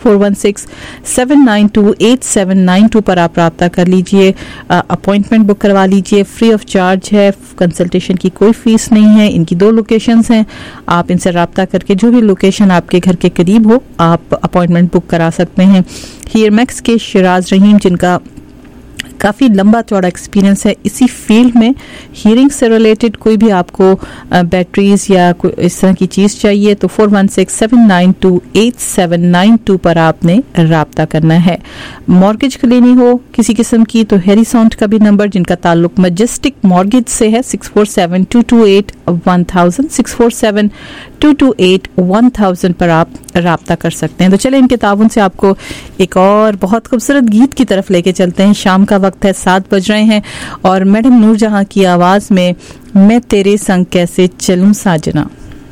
416-792-8792 पर आप रब्ता कर लीजिए, अपॉइंटमेंट बुक करवा लीजिए, फ्री ऑफ चार्ज है, कंसल्टेशन की कोई फीस नहीं है। इनकी 2 लोकेशंस हैं, आप इनसे रब्ता करके जो भी लोकेशन आपके घर के करीब हो आप अपॉइंटमेंट बुक करा सकते हैं। हीयर मैक्स के शिराज रहीम, जिनका काफ़ी लंबा चौड़ा एक्सपीरियंस है इसी फील्ड में, हियरिंग से रिलेटेड कोई भी आपको बैटरीज या कोई इस तरह की चीज़ चाहिए तो 416-792-8792 पर आपने रब्ता करना है। मॉर्गेज के लेनी हो किसी किस्म की तो हैरिसॉन्ट का भी नंबर, जिनका ताल्लुक मजेस्टिक मॉर्गेज से है, 647-228-1000 647-228-1000 पर आप रब्ता कर सकते हैं। तो चले इन किताबों से आपको एक और बहुत खूबसूरत गीत की तरफ लेके चलते हैं। शाम का वक्त है, 7 बज रहे हैं और मैडम नूरजहां की आवाज में मैं तेरे संग कैसे चलूं साजना।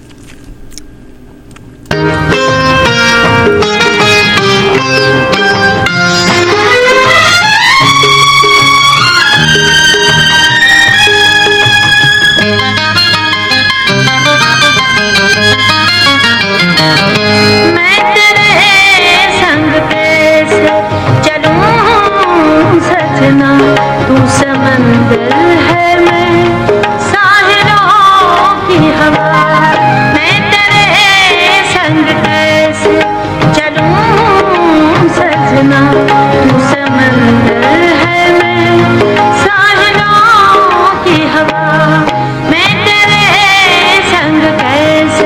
तू समंदर है, मैं साहिलों की हवा, मैं तेरे संग कैसे चलूं सजना। तू समंदर है, मैं साहिलों की हवा, मैं तेरे संग कैसे।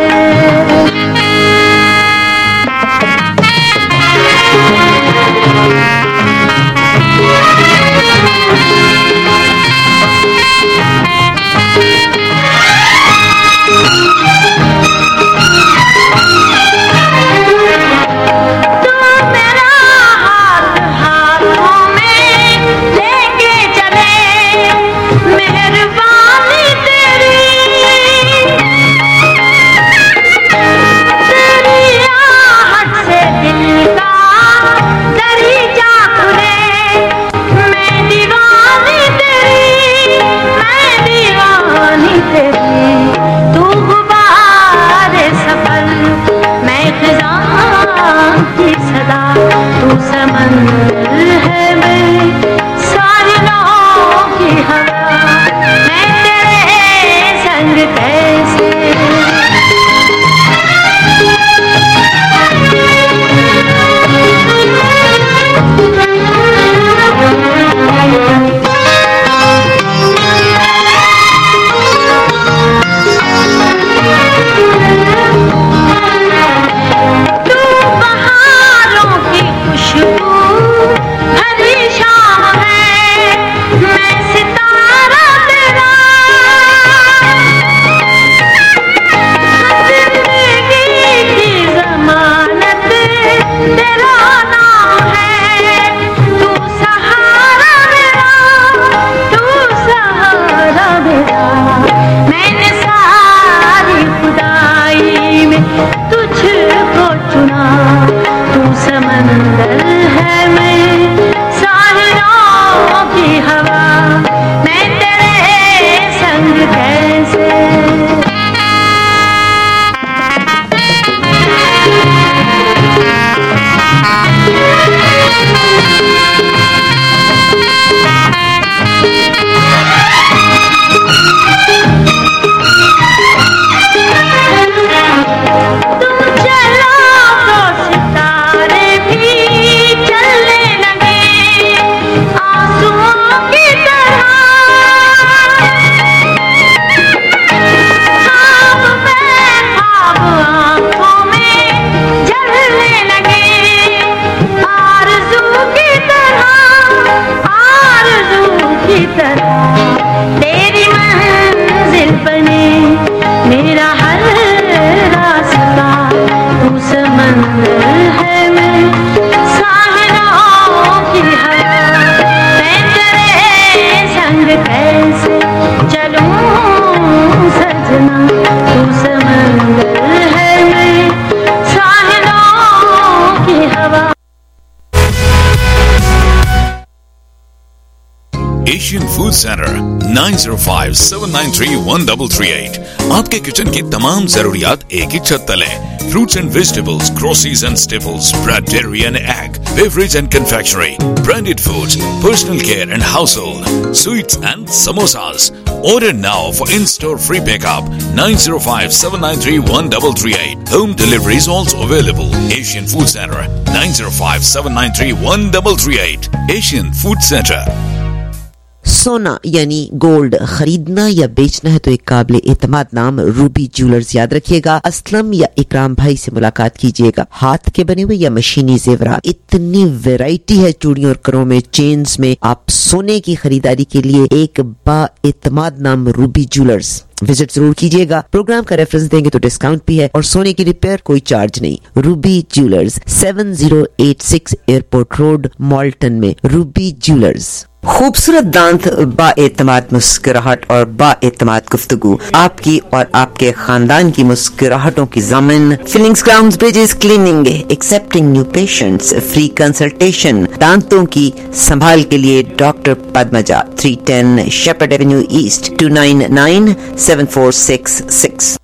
Asian food centre 9057931338। आपके किचन की तमाम जरूरियात एक ही छत तले। Fruits and vegetables, groceries and staples, bread, dairy and egg, beverage and confectionery, branded foods, personal care and household, sweets and samosas. Order now for in-store free pickup 9057931338. Home delivery is also available. Asian Food Center 9057931338. Asian Food Center. सोना यानी gold खरीदना या बेचना है तो एक काबिल एतमाद नाम रूबी ज्वेलर्स याद रखिएगा। असलम या इकराम भाई से मुलाकात कीजिएगा। हाथ के बने हुए या मशीनी जेवरात, इतनी वैरायटी है चूड़ियों और करों में, चेन्स में। आप सोने की खरीदारी के लिए एक बा एतमाद नाम रूबी ज्वेलर्स विजिट जरूर कीजिएगा। प्रोग्राम का रेफरेंस देंगे तो डिस्काउंट भी है और सोने की रिपेयर कोई चार्ज नहीं। Ruby jewellers 7086 airport road, Malton में। Ruby Jewellers. खूबसूरत दांत, बाएतमाद मुस्कुराहट और बाएतमाद गुफ्तगू, आपकी और आपके खानदान की मुस्कुराहटों की ज़मीन। Fillings, crowns, bridges, cleaning, accepting new patients, free consultation. दांतों की संभाल के लिए doctor Padmaja, 310 Sheppard Avenue East, 29974666।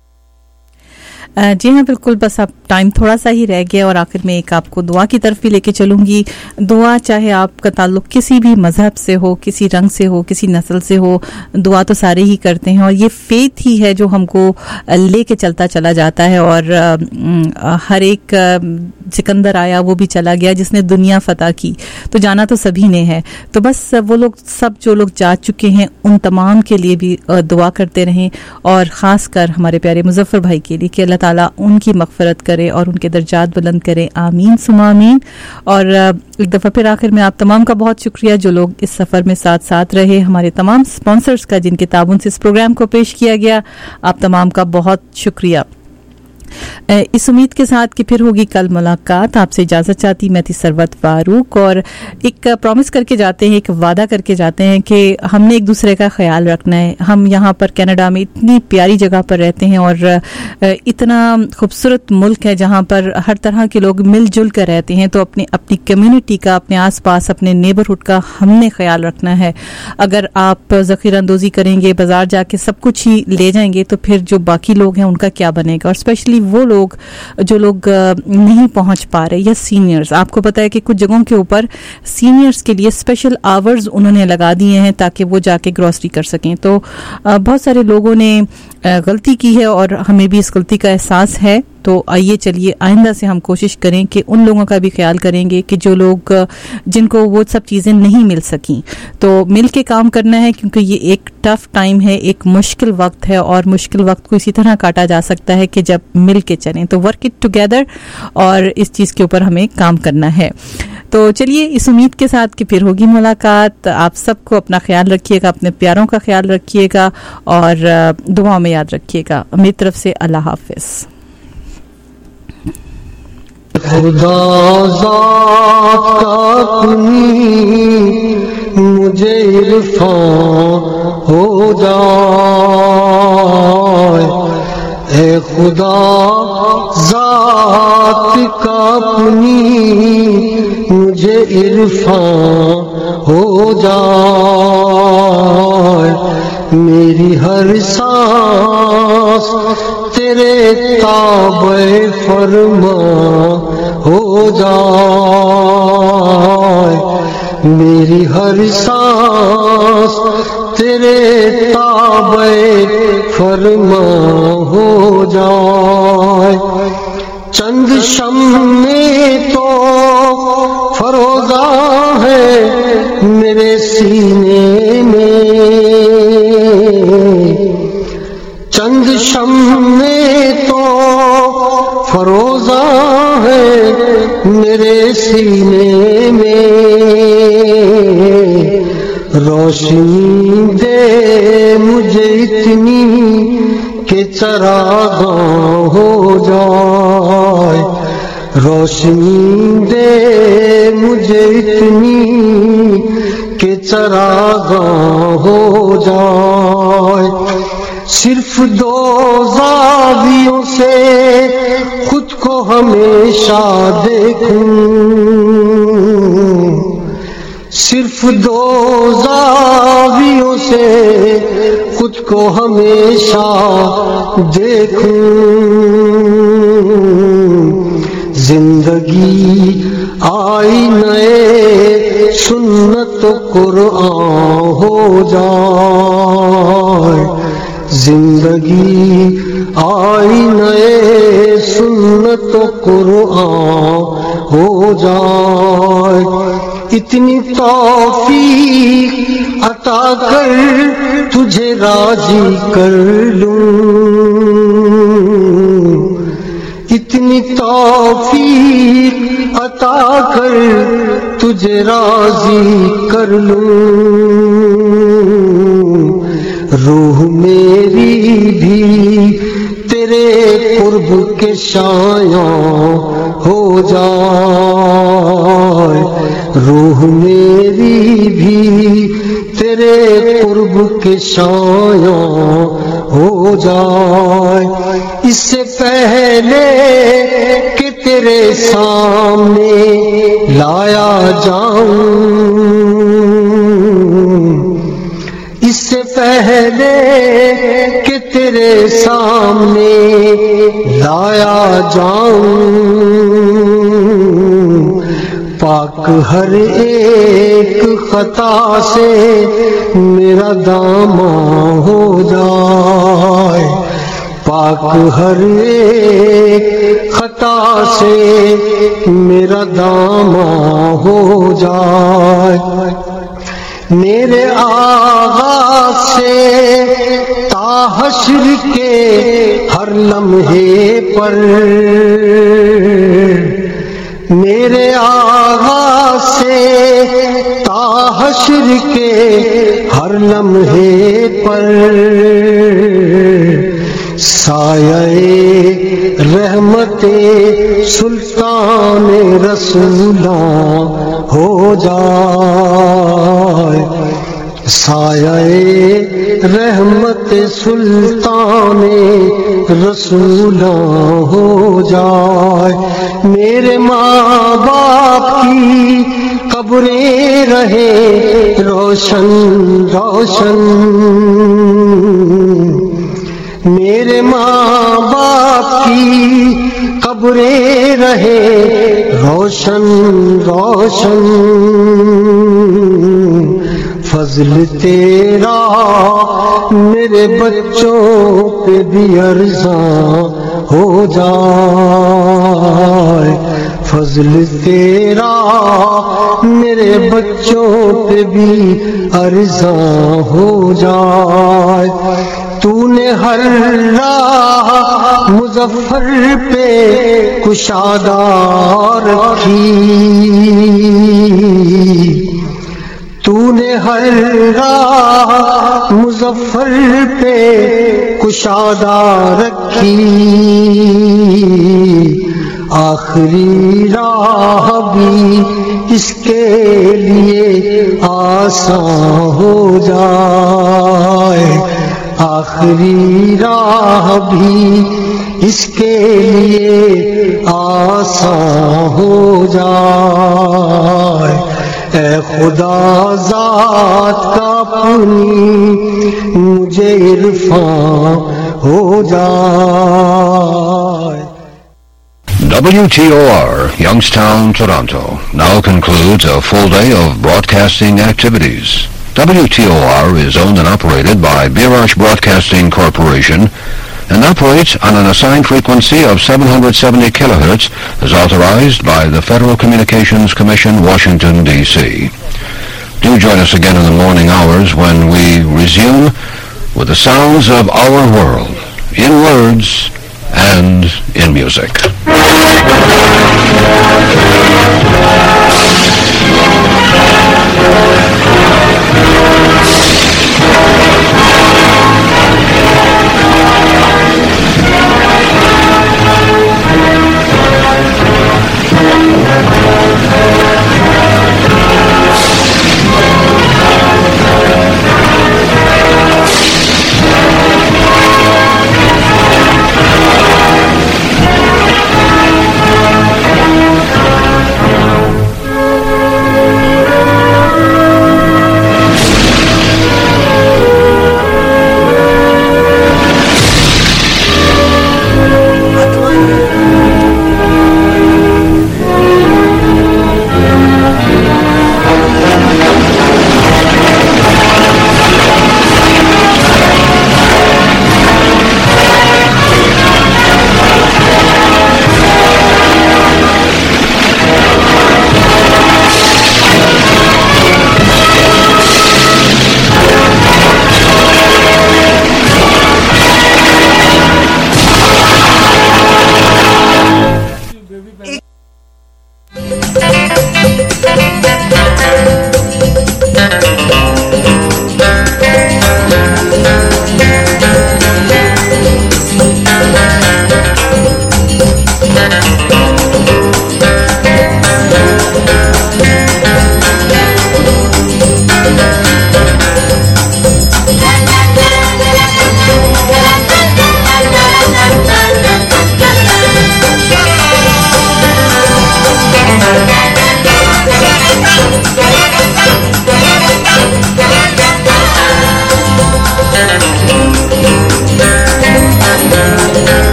जी हाँ, बिल्कुल। बस अब टाइम थोड़ा सा ही रह गया और आखिर में एक आपको दुआ की तरफ भी लेके चलूंगी। दुआ चाहे आपका ताल्लुक किसी भी मजहब से हो, किसी रंग से हो, किसी नस्ल से हो, दुआ तो सारे ही करते हैं और ये फेथ ही है जो हमको लेके चलता चला जाता है। और हर एक सिकंदर आया, वो भी चला गया, जिसने दुनिया फतह की, तो जाना तो सभी ने है। तो बस वो लोग सब जो लोग जा चुके हैं उन तमाम के लिए भी दुआ करते रहें और ख़ासकर हमारे प्यारे मुजफ्फर भाई के लिए कि अल्लाह ताला उनकी मग़फ़िरत करे और उनके दर्जात बुलंद करे। आमीन सुमा आमीन। और एक दफ़ा फिर आखिर में आप तमाम का बहुत शुक्रिया जो लोग इस सफ़र में साथ साथ रहे, हमारे तमाम स्पॉन्सर्स का जिनके ताबून से इस प्रोग्राम को पेश किया गया, आप तमाम का बहुत शुक्रिया। इस उम्मीद के साथ कि फिर होगी कल मुलाकात। आपसे इजाज़त चाहती मैं थी सरवत फारूक और एक प्रॉमिस करके जाते हैं, एक वादा करके जाते हैं कि हमने एक दूसरे का ख्याल रखना है। हम यहाँ पर कनाडा में इतनी प्यारी जगह पर रहते हैं और इतना खूबसूरत मुल्क है जहाँ पर हर तरह के लोग मिलजुल कर रहते हैं, तो अपनी कम्युनिटी का, अपने आसपास, अपने नेबरहुड का हमने ख्याल रखना है। अगर आप ज़ख़ीरा अंदोज़ी करेंगे, बाजार जाके सब कुछ ही ले जाएंगे, तो फिर जो बाकी लोग हैं उनका क्या बनेगा। और स्पेशली वो लोग जो लोग नहीं पहुंच पा रहे या सीनियर्स, आपको पता है कि कुछ जगहों के ऊपर सीनियर्स के लिए स्पेशल आवर्स उन्होंने लगा दिए हैं ताकि वो जाके ग्रोसरी कर सकें। तो बहुत सारे लोगों ने गलती की है और हमें भी इस गलती का एहसास है। तो आइए चलिए आइंदा से हम कोशिश करें कि उन लोगों का भी ख्याल करेंगे कि जो लोग जिनको वो सब चीज़ें नहीं मिल सकी, तो मिल के काम करना है, क्योंकि ये एक टफ टाइम है, एक मुश्किल वक्त है और मुश्किल वक्त को इसी तरह काटा जा सकता है कि जब मिल के चलें। तो वर्क इट टुगेदर और इस चीज़ के ऊपर हमें काम करना है। तो चलिए इस उम्मीद के साथ कि फिर होगी मुलाकात। आप सबको अपना ख्याल रखिएगा, अपने प्यारों का ख्याल रखिएगा और दुआ में याद रखिएगा। मेरी तरफ से अल्लाह हाफिज़। खुदा ज़ात का अपनी मुझे इरफान हो जाए, ए खुदा ज़ात का अपनी मुझे इरफान हो जाए। मेरी हर सांस तेरे ताबे फरमा हो जाए। मेरी हर सांस तेरे ताबे फरमा हो जाए। चंद शम्मे तो फरोज़ा है मेरे सीने में, चंद शम्मे तो फरोज़ा है मेरे सीने में। रोशनी दे मुझे इतनी कि चरागाह हो जाए। रोशनी दे मुझे इतनी कि चरागाह हो जाए। सिर्फ दो ज़ावियों से खुद को हमेशा देखूं, सिर्फ दो से खुद को हमेशा देखूं, जिंदगी आई नए सुन्नत कुरान हो जाए, जिंदगी आई नए सुन्नत कुरान हो जाए। इतनी तौफीक अता कर तुझे राजी कर लूं, इतनी तौफीक अता कर तुझे राजी कर लूं, रूह मेरी भी तेरे कुर्ब के शायां हो जाए, रूह मेरी भी तेरे कुर्ब के शायां हो जाए। इससे पहले कि तेरे सामने लाया जाऊं, इससे पहले कि तेरे सामने लाया जाऊं, पाक हर एक खता से मेरा दामन हो जाए, पाक हर एक खता से मेरा दामन हो जाए। मेरे आगाज़ से ताहश्र के हर लम्हे पर, मेरे आगाज़ से ताहश्र के हर लम्हे पर साये रहमते सुल्तान रसूला हो जाए, साये रहमत सुल्तान रसूला हो जाए। मेरे माँ बाप की कब्रें रहे रोशन रोशन, मेरे माँ बाप की कब्रें रहे रोशन रोशन, फजल तेरा मेरे बच्चों पे भी अर्ज़ा हो जाए, फजल तेरा मेरे बच्चों पे भी अर्ज़ा हो जाए। तूने हर राह मुज़फ़्फ़र पे कुशादा रखी, तूने हर राह मुज़फ़्फ़र पे कुशादा रखी, आखिरी राह भी इसके लिए आसान हो जाए, आखिरी राह भी इसके लिए आसान हो जाए। ऐ खुदा ज़ात का अपनी मुझे इरफान हो जाए। WTOR, Youngstown, Toronto, now concludes a full day of broadcasting activities. WTOR is owned and operated by Birash Broadcasting Corporation and operates on an assigned frequency of 770 kilohertz as authorized by the Federal Communications Commission, Washington, D.C. Do join us again in the morning hours when we resume with the sounds of our world, in words and in music.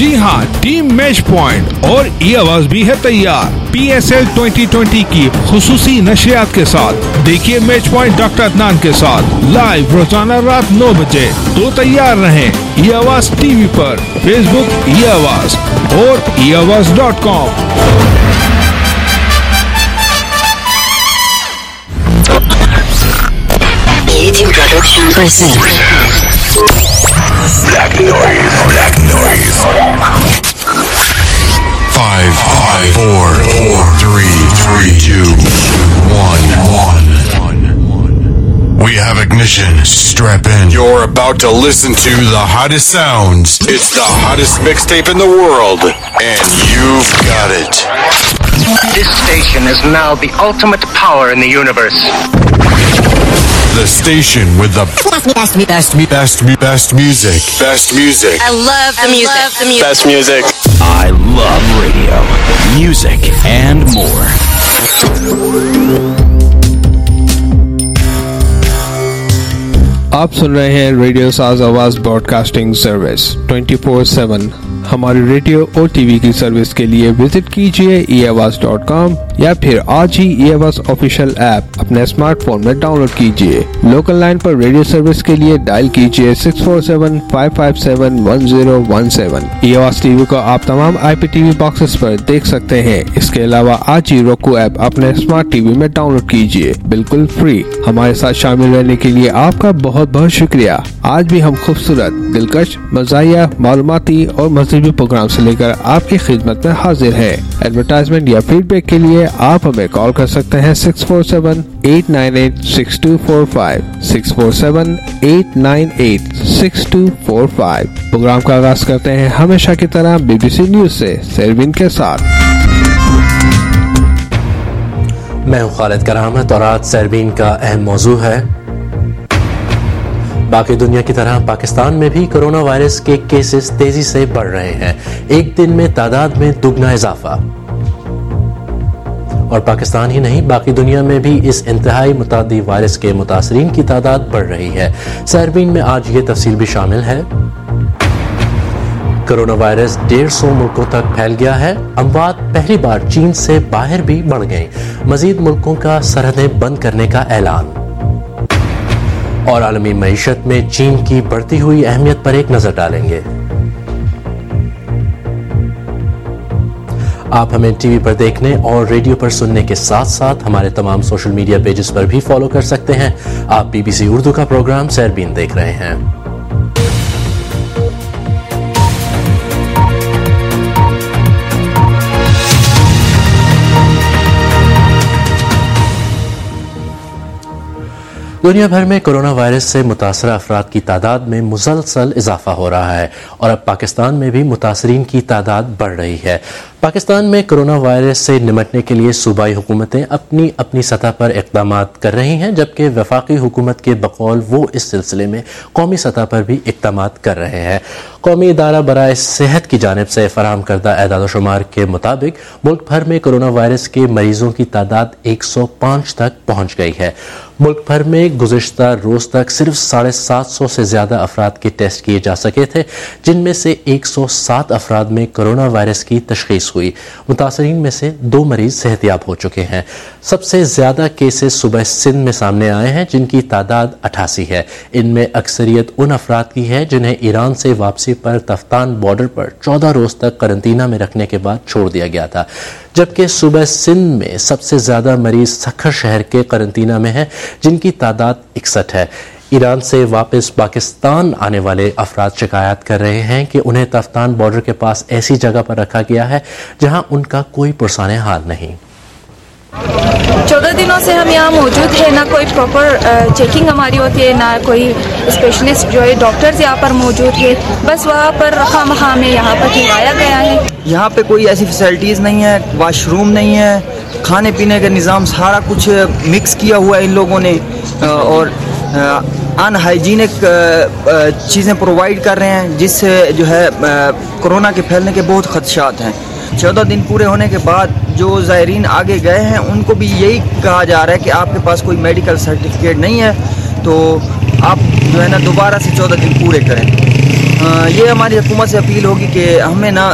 जी हाँ, team match point और ई आवाज भी है तैयार PSL 2020 की खुसूसी नशियात के साथ। देखिए मैच पॉइंट डॉक्टर अदनान के साथ लाइव रोजाना रात 9 बजे। तो तैयार रहें ई आवाज टीवी पर, फेसबुक ई आवाज और eAwaz.com। YouTube Production presents Black noise. 5, 4, 3, 2, 1. We have ignition. Strap in. You're about to listen to the hottest sounds. It's the hottest mixtape in the world, and you've got it. This station is now the ultimate power in the universe. The station with the best music. Best music. I love the music. Best music. I love radio, music, and more. आप सुन रहे हैं radio साज आवाज broadcasting service 24/7। हमारी radio और TV की service के लिए विजिट कीजिए eAwaz.com या फिर आज ही eAwaz ऑफिशियल ऐप अपने स्मार्टफोन में डाउनलोड कीजिए। लोकल लाइन पर रेडियो सर्विस के लिए डायल कीजिए 647-557-1017। eAwaz टीवी को आप तमाम IPTV बॉक्सेस पर देख सकते हैं। इसके अलावा आज ही roku ऐप अपने स्मार्ट टीवी में डाउनलोड कीजिए, बिल्कुल फ्री। हमारे साथ शामिल रहने के लिए आपका बहुत बहुत शुक्रिया। आज भी हम खूबसूरत, दिलकश, मज़ाहिया, मालूमाती और मज़हबी प्रोग्राम से लेकर आपकी खिदमत में हाजिर है। एडवर्टाइजमेंट या फीडबैक के लिए आप हमें कॉल कर सकते हैं 647-898-6245 647-898-6245। प्रोग्राम का आगाज करते हैं हमेशा की तरह BBC न्यूज से सरवीन के साथ। मैं हूं खालिद करामत और आज सरवीन का अहम मौजू है, बाकी दुनिया की तरह पाकिस्तान में भी कोरोना वायरस के केसेस तेजी से बढ़ रहे हैं। एक दिन में तादाद में दुगना इजाफा। और पाकिस्तान ही नहीं, बाकी दुनिया में भी इस इंतहाई मुतादी वायरस के मुतासरीन की तादाद बढ़ रही है। सरवीन में आज ये तफसील भी शामिल है। कोरोना वायरस 150 मुल्कों तक फैल गया है। अमवात पहली बार चीन से बाहर भी बढ़ गई। मजीद मुल्कों का सरहदें बंद करने का ऐलान। और आलमी मईशत में चीन की बढ़ती हुई अहमियत पर एक नजर डालेंगे। आप हमें टीवी पर देखने और रेडियो पर सुनने के साथ साथ हमारे तमाम सोशल मीडिया पेजेस पर भी फॉलो कर सकते हैं। आप BBC उर्दू का प्रोग्राम सरबीन देख रहे हैं। दुनिया भर में कोरोना वायरस से मुतासरा अफराद की तादाद में मुसलसल इजाफा हो रहा है और अब पाकिस्तान में भी मुतासरीन की तादाद बढ़ रही है। पाकिस्तान में कोरोना वायरस से निपटने के लिए सूबाई हुकूमतें अपनी अपनी सतह पर इक़दामात कर रही हैं, जबकि वफाकी हुकूमत के बकौल वो इस सिलसिले में कौमी सतह पर भी इक़दामात कर रहे हैं। कौमी इदारा बराए सेहत की जानिब से फराहम करदा एदाद शुमार के मुताबिक मुल्क भर में कोरोना वायरस के मरीजों की तादाद 105 तक पहुंच गई है। मुल्क भर में गुज़िश्ता रोज तक सिर्फ 750 से ज्यादा अफराद के टेस्ट किए जा सके थे, जिनमें से 107 अफराद में कोरोना वायरस की तशखीस हुई। मुतासरीन में से 2 मरीज सेहतियाब हो चुके हैं। सबसे ज्यादा केसेस सुबह सिंध में सामने आए हैं, जिनकी तादाद 88 है। इनमें अक्सरियत उन अफराद की है जिन्हें ईरान से वापसी पर तफ्तान बॉर्डर पर 14 रोज तक करंतना में रखने के बाद छोड़ दिया गया था, जबकि सुबह सिंध में सबसे ज्यादा मरीज सखर शहर के करंतना में है, जिनकी तादाद 61 है। ईरान से वापस पाकिस्तान आने वाले अफराद शिकायत कर रहे हैं कि उन्हें तफ्तान बॉर्डर के पास ऐसी जगह पर रखा गया है जहां उनका कोई पुरसाने हाल नहीं। 14 दिनों से हम यहाँ मौजूद है, ना कोई प्रॉपर चेकिंग हमारी होती है, ना कोई स्पेशलिस्ट जो है डॉक्टर्स यहाँ पर मौजूद है। बस वहाँ पर रखा मखा में यहाँ पर ठहराया गया है। यहाँ पे कोई ऐसी फैसिलिटीज़ नहीं है, वॉशरूम नहीं है, खाने पीने का निज़ाम सारा कुछ मिक्स किया हुआ है इन लोगों ने, और अनहाइजीनिक चीज़ें प्रोवाइड कर रहे हैं, जिससे जो है कोरोना के फैलने के बहुत खदशात हैं। 14 दिन पूरे होने के बाद जो ज़ायरीन आगे गए हैं उनको भी यही कहा जा रहा है कि आपके पास कोई मेडिकल सर्टिफिकेट नहीं है तो आप जो है ना दोबारा से 14 दिन पूरे करें। ये हमारी हुकूमत से अपील होगी कि हमें ना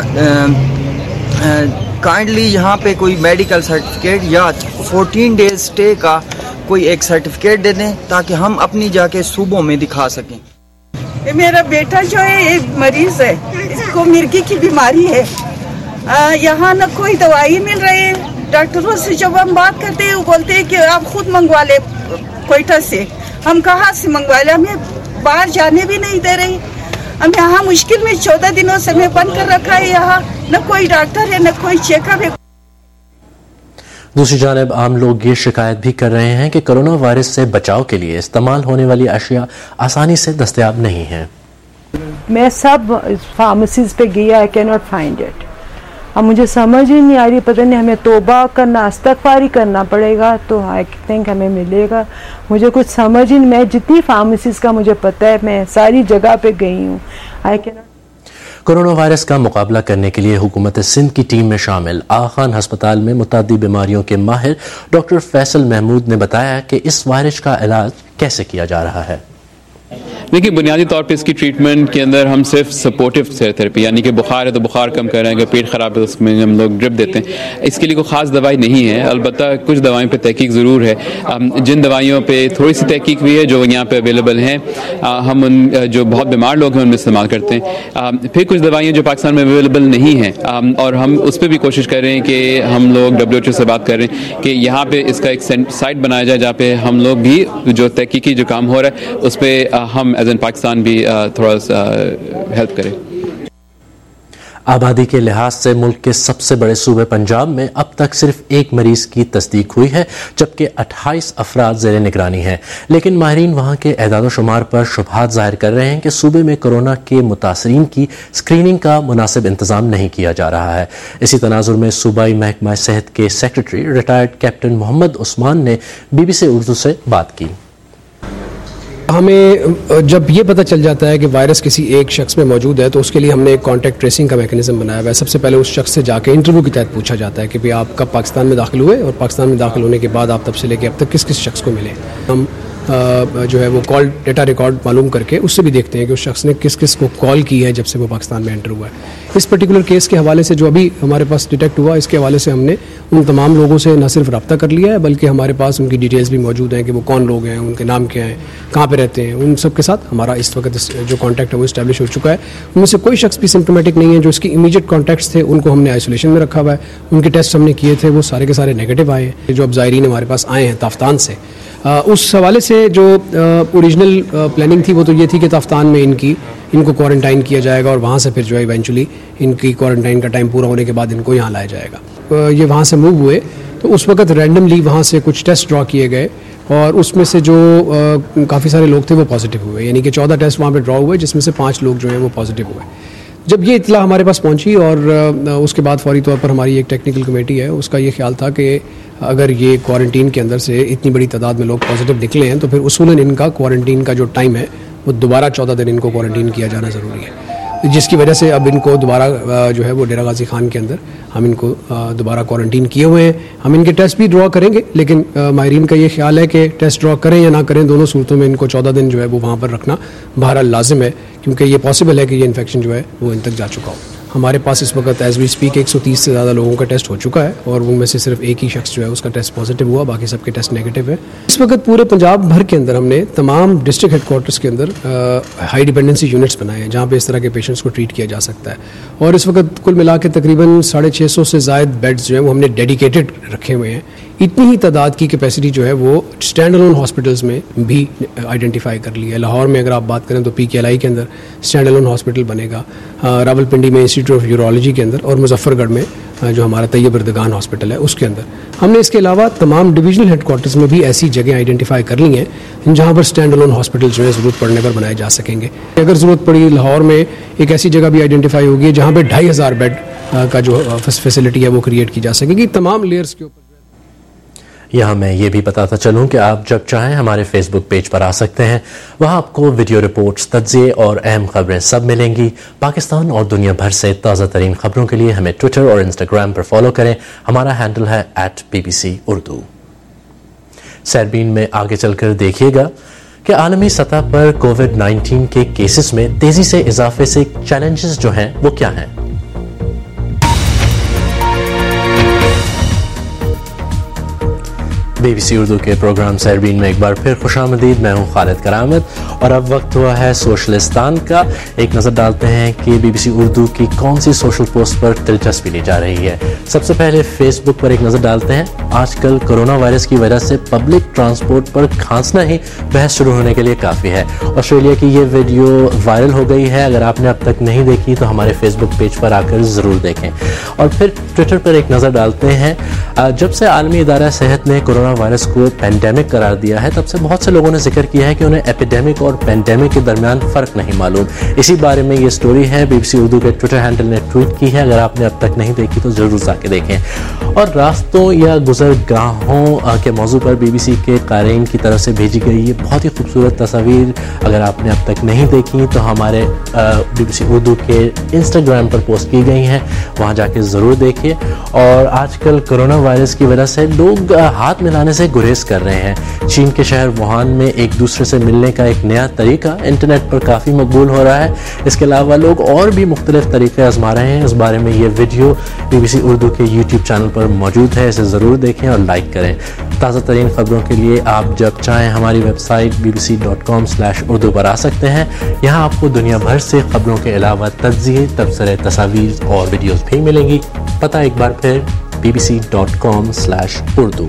काइंडली यहाँ पे कोई मेडिकल सर्टिफिकेट या 14 डेज स्टे का कोई एक सर्टिफिकेट दे दें ताकि हम अपनी जाके सूबों में दिखा सकें। मेरा बेटा जो है एक मरीज है, इसको मिर्गी की बीमारी है। यहाँ न कोई दवाई मिल रही है। डॉक्टरों से जब हम बात करते हैं वो बोलते हैं कि आप खुद मंगवा ले कोयटा से। हम कहाँ से मंगवा ले, हमें बाहर जाने भी नहीं दे रही। हम यहाँ मुश्किल में 14 दिनों से हमें बंद कर रखा है। यहाँ न कोई डॉक्टर है न कोई चेकअप है। दूसरी जानिब आम लोग ये शिकायत भी कर रहे हैं कि कोरोना वायरस से बचाव के लिए इस्तेमाल होने वाली अशिया आसानी से दस्तयाब नहीं है। मैं सब फार्मेसीज पे गया, I can not find it. अब मुझे समझ ही नहीं आ रही, पता नहीं हमें तौबा करना, इस्तग़फ़ार करना पड़ेगा तो आई थिंक हमें मिलेगा। मुझे कुछ समझ ही नहीं, मैं जितनी फार्मेसीज का मुझे पता है मैं सारी जगह पे गई हूँ। आई कैन कोरोना वायरस का मुकाबला करने के लिए हुकूमत सिंध की टीम में शामिल आगा खान अस्पताल में मुतादी बीमारियों के माहिर डॉक्टर फैसल महमूद ने बताया कि इस वायरस का इलाज कैसे किया जा रहा है। देखिए, बुनियादी तौर पे इसकी ट्रीटमेंट के अंदर हम सिर्फ सपोर्टिव थेरेपी, यानी कि बुखार है तो बुखार कम कर रहे हैं, अगर पेट ख़राब है तो उसमें हम लोग ड्रिप देते हैं। इसके लिए कोई ख़ास दवाई नहीं है, अलबत्ता कुछ दवाइयों पे तहकीक ज़रूर है। जिन दवाइयों पे थोड़ी सी तहकीक भी है जो यहाँ पे अवेलेबल हैं, हम उन जो बहुत बीमार लोग हैं उनमें इस्तेमाल करते हैं। फिर कुछ दवाइयाँ जो पाकिस्तान में अवेलेबल नहीं हैं और हम उस पर भी कोशिश कर रहे हैं कि हम लोग WHO से बात कर रहे हैं कि यहाँ पर इसका एक साइट बनाया जाए जहाँ पे हम लोग भी जो तहकीकी जो काम हो रहा है उस पर हम एज एन पाकिस्तान भी थोड़ा सा हेल्प करे। आबादी के लिहाज से मुल्क के सबसे बड़े सूबे पंजाब में अब तक सिर्फ एक मरीज की तस्दीक हुई है, जबकि 28 अफराद ज़ेरे निगरानी हैं। लेकिन माहिरीन वहां के एदाद शुमार पर शुबहात जाहिर कर रहे हैं कि सूबे में कोरोना के मुतासरीन की स्क्रीनिंग का मुनासिब इंतजाम नहीं किया जा रहा है। इसी तनाजुर में सूबाई महकमा सेहत के secretary retired captain Mohammad Usman ने BBC उर्दू से बात की। हमें जब ये पता चल जाता है कि वायरस किसी एक शख्स में मौजूद है तो उसके लिए हमने एक कॉन्टैक्ट ट्रेसिंग का मैकेनिज्म बनाया हुआ है। सबसे पहले उस शख्स से जाके इंटरव्यू के तहत पूछा जाता है कि भाई आप कब पाकिस्तान में दाखिल हुए और पाकिस्तान में दाखिल होने के बाद आप तब से लेके अब तक किस किस शख्स को मिले। हम जो है वो कॉल डेटा रिकॉर्ड मालूम करके उससे भी देखते हैं कि उस शख्स ने किस किस को कॉल की है जब से वो पाकिस्तान में एंटर हुआ है। इस पर्टिकुलर केस के हवाले से जो अभी हमारे पास डिटेक्ट हुआ, इसके हवाले से हमने उन तमाम लोगों से न सिर्फ रब्ता कर लिया है बल्कि हमारे पास उनकी डिटेल्स भी मौजूद हैं कि वो कौन लोग हैं, उनके नाम क्या हैं, कहाँ पे रहते हैं। उन सब के साथ हमारा इस वक्त जो कॉन्टैक्ट है वो इस्टेब्लिश हो चुका है। उनमें से कोई शख्स भी सिम्टोमेटिक नहीं है। जो इसकी इमीडिएट कॉन्टैक्ट्स थे उनको हमने आइसोलेशन में रखा हुआ है। उनके टेस्ट हमने किए थे, वो सारे के सारे नेगेटिव आए हैं। जो अब ज़ायरीन हमारे पास आए हैं ताफ्तान से, उस हवाले से जो ओरिजिनल प्लानिंग थी वो तो ये थी कि ताफ्तान में इनको क्वारंटाइन किया जाएगा और वहाँ से फिर जो है इवेंचुअली इनकी क्वारंटाइन का टाइम पूरा होने के बाद इनको यहाँ लाया जाएगा। ये वहाँ से मूव हुए तो उस वक्त रैंडमली वहाँ से कुछ टेस्ट ड्रॉ किए गए और उसमें से जो काफ़ी सारे लोग थे वो पॉजिटिव हुए, यानी कि 14 टेस्ट वहाँ पे ड्रॉ हुए जिसमें से 5 लोग जो हैं वो पॉजिटिव हुए। जब ये इत्तला हमारे पास पहुंची और उसके बाद फौरी तौर पर हमारी एक टेक्निकल कमेटी है, उसका ये ख्याल था कि अगर ये क्वारंटीन के अंदर से इतनी बड़ी तादाद में लोग पॉजिटिव निकले हैं तो फिर उसूलन इनका क्वारंटीन का जो टाइम है वो दोबारा 14 दिन इनको क्वारंटीन किया जाना ज़रूरी है, जिसकी वजह से अब इनको दोबारा जो है वो डेरा गाजी खान के अंदर हम इनको दोबारा क्वारंटीन किए हुए हैं। हम इनके टेस्ट भी ड्रॉ करेंगे, लेकिन माहिरीन का ये ख्याल है कि टेस्ट ड्रॉ करें या ना करें, दोनों सूरतों में इनको 14 दिन जो है वो वहाँ पर रखना बहरहाल लाजिम है, क्योंकि ये पॉसिबल है कि ये इन्फेक्शन जो है वो इन तक जा चुका हो। हमारे पास इस वक्त एज वी स्पीक 130 से ज़्यादा लोगों का टेस्ट हो चुका है और उनमें से सिर्फ एक ही शख्स जो है उसका टेस्ट पॉजिटिव हुआ, बाकी सबके टेस्ट नेगेटिव है। इस वक्त पूरे पंजाब भर के अंदर हमने तमाम डिस्ट्रिक्ट हेडक्वार्टर्स के अंदर हाई डिपेंडेंसी यूनिट्स बनाए हैं जहाँ पे इस तरह के पेशेंट्स को ट्रीट किया जा सकता है। और इस वक्त कुल मिला के तकरीबन 650 से ज़ायद बेड्स जो है वो हमने डेडिकेटेड रखे हुए हैं। इतनी ही तादाद की कैपेसिटी जो है वो स्टैंड अलोन हॉस्पिटल्स में भी आइडेंटिफाई कर ली है। लाहौर में अगर आप बात करें तो PKLI के अंदर स्टैंड अलोन हॉस्पिटल बनेगा, रावलपिंडी में इंस्टीट्यूट ऑफ यूरोलॉजी के अंदर और मुजफ्फरगढ़ में जो हमारा तैयब अर्दगान हॉस्पिटल है उसके अंदर। हमने इसके अलावा तमाम डिविजनल हेडक्वार्टर्स में भी ऐसी जगह आइडेंटिफाई कर ली हैं जहाँ पर स्टैंड अलोन हॉस्पिटल जो है ज़रूरत पड़ने पर बनाए जा सकेंगे। अगर ज़रूरत पड़ी लाहौर में एक ऐसी जगह भी आइडेंटिफाई होगी जहाँ पर 2500 बेड का जो फैसिलिटी है वो क्रिएट की जा सकेगी तमाम लेयर्स के ऊपर। यहाँ मैं ये भी बताता चलूँ कि आप जब चाहें हमारे फेसबुक पेज पर आ सकते हैं। वहाँ आपको वीडियो रिपोर्ट्स, तज्ज़िये और अहम खबरें सब मिलेंगी। पाकिस्तान और दुनिया भर से ताज़ा तरीन खबरों के लिए हमें ट्विटर और इंस्टाग्राम पर फॉलो करें। हमारा हैंडल है @BBC उर्दू। सैरबीन में आगे चलकर देखिएगा कि आलमी सतह पर कोविड-19 के केसेस में तेजी से इजाफे से चैलेंजेस जो हैं वो क्या हैं। BBC उर्दू के प्रोग्राम सरबीन में एक बार फिर खुशामदीद। मैं हूं खालिद करामत और अब वक्त हुआ है सोशलिस्तान का। एक नज़र डालते हैं कि BBC उर्दू की कौन सी सोशल पोस्ट पर दिलचस्पी ली जा रही है। सबसे पहले फेसबुक पर एक नज़र डालते हैं। आजकल कोरोना वायरस की वजह से पब्लिक ट्रांसपोर्ट पर खांसना ही बहस शुरू होने के लिए काफ़ी है। ऑस्ट्रेलिया की ये वीडियो वायरल हो गई है। अगर आपने अब तक नहीं देखी तो हमारे फेसबुक पेज पर आकर ज़रूर देखें। और फिर ट्विटर पर एक नज़र डालते हैं। जब से आलमी इदारा सेहत ने कोरोना वायरस को पेंडेमिक करार दिया है तब से बहुत से लोगों ने जिक्र किया है कि उन्हें एपिडेमिक और पेंडेमिक के दरमियान फ़र्क नहीं मालूम। इसी बारे में ये स्टोरी है, BBC उर्दू के ट्विटर हैंडल ने ट्वीट की है। अगर आपने अब तक नहीं देखी तो ज़रूर जाके देखें। और रास्तों या गुजरगाहों के मौजू पर BBC के क़ारीन की तरफ से भेजी गई ये बहुत ही खूबसूरत तस्वीर अगर आपने अब तक नहीं देखी तो हमारे BBC उर्दू के इंस्टाग्राम पर पोस्ट की गई हैं, वहाँ जाके ज़रूर देखिए। और आजकल कोरोना वायरस की वजह से लोग हाथ मिलाने से गुरेज कर रहे हैं। चीन के शहर वुहान में एक दूसरे से मिलने का एक नया तरीका इंटरनेट पर काफ़ी मकबूल हो रहा है। इसके अलावा लोग और भी मुख्तलिफ तरीके आजमा रहे हैं। इस बारे में ये वीडियो BBC उर्दू के YouTube चैनल पर मौजूद है, इसे ज़रूर देखें और लाइक करें। ताज़ा तरीन खबरों के लिए आप जब चाहें हमारी वेबसाइट bbc.com/urdu पर आ सकते हैं। यहाँ आपको दुनिया भर से खबरों के अलावा तज्ज़िये, तबसरे, तस्वीर और वीडियोज़ भी मिलेंगी। पता एक बार फिर bbc.com/urdu।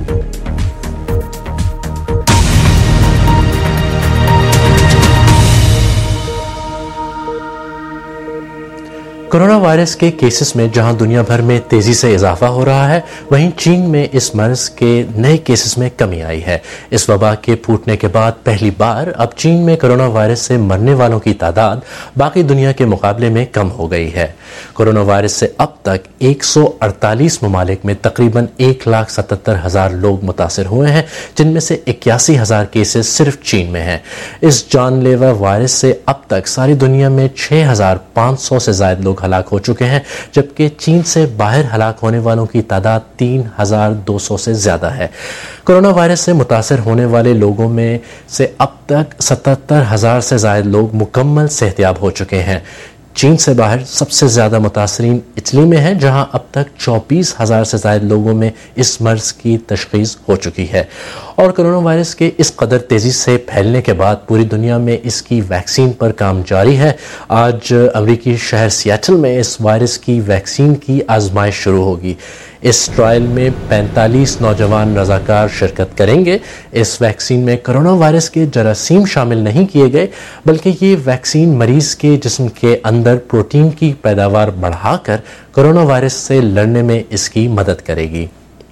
कोरोना वायरस के केसेस में जहां दुनिया भर में तेजी से इजाफा हो रहा है, वहीं चीन में इस मर्ज के नए केसेस में कमी आई है। इस वबा के फूटने के बाद पहली बार अब चीन में कोरोना वायरस से मरने वालों की तादाद बाकी दुनिया के मुकाबले में कम हो गई है। कोरोना वायरस से अब तक 148 ममालिक में तकरीबन 1,77,000 लोग मुतासिर हुए हैं, जिनमें से 81,000 केसेस सिर्फ चीन में हैं। इस जानलेवा वायरस से अब तक सारी दुनिया में 6,500 से ज्यादा लोग हलाक हो चुके हैं, जबकि चीन से बाहर हलाक होने वालों की तादाद 3,200 से ज्यादा है। कोरोना वायरस से मुतासिर होने वाले लोगों में से अब तक 77,000 से ज्यादा लोग मुकम्मल सेहतियाब हो चुके हैं। चीन से बाहर सबसे ज्यादा मुतासरीन इटली में है, जहां अब तक 24,000 से ज्यादा लोगों में इस मर्ज की तशखीस हो चुकी है। और कोरोना वायरस के इस कदर तेजी से फैलने के बाद पूरी दुनिया में इसकी वैक्सीन पर काम जारी है। आज अमेरिकी शहर सियाटल में इस वायरस की वैक्सीन की आजमाइश शुरू होगी। इस ट्रायल में 45 नौजवान रजाकार शिरकत करेंगे। इस वैक्सीन में कोरोना वायरस के जरासीम शामिल नहीं किए गए, बल्कि ये वैक्सीन मरीज के जिस्म के अंदर प्रोटीन की पैदावार बढ़ाकर कोरोना वायरस से लड़ने में इसकी मदद करेगी।